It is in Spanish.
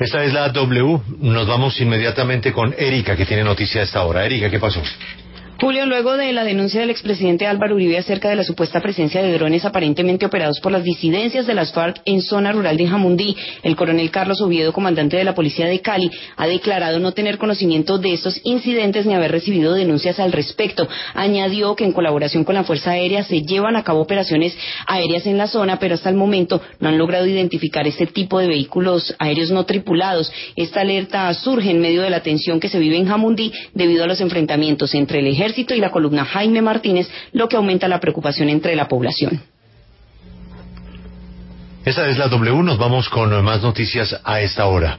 Esta es la W. Nos vamos inmediatamente con Erika, que tiene noticia a esta hora. Erika, ¿qué pasó? Julio, luego de la denuncia del expresidente Álvaro Uribe acerca de la supuesta presencia de drones aparentemente operados por las disidencias de las FARC en zona rural de Jamundí, el coronel Carlos Oviedo, comandante de la policía de Cali, ha declarado no tener conocimiento de estos incidentes ni haber recibido denuncias al respecto. Añadió que en colaboración con la Fuerza Aérea se llevan a cabo operaciones aéreas en la zona, pero hasta el momento no han logrado identificar este tipo de vehículos aéreos no tripulados. Esta alerta surge en medio de la tensión que se vive en Jamundí debido a los enfrentamientos entre el ejército y la columna Jaime Martínez, lo que aumenta la preocupación entre la población. Esta es la W, nos vamos con más noticias a esta hora.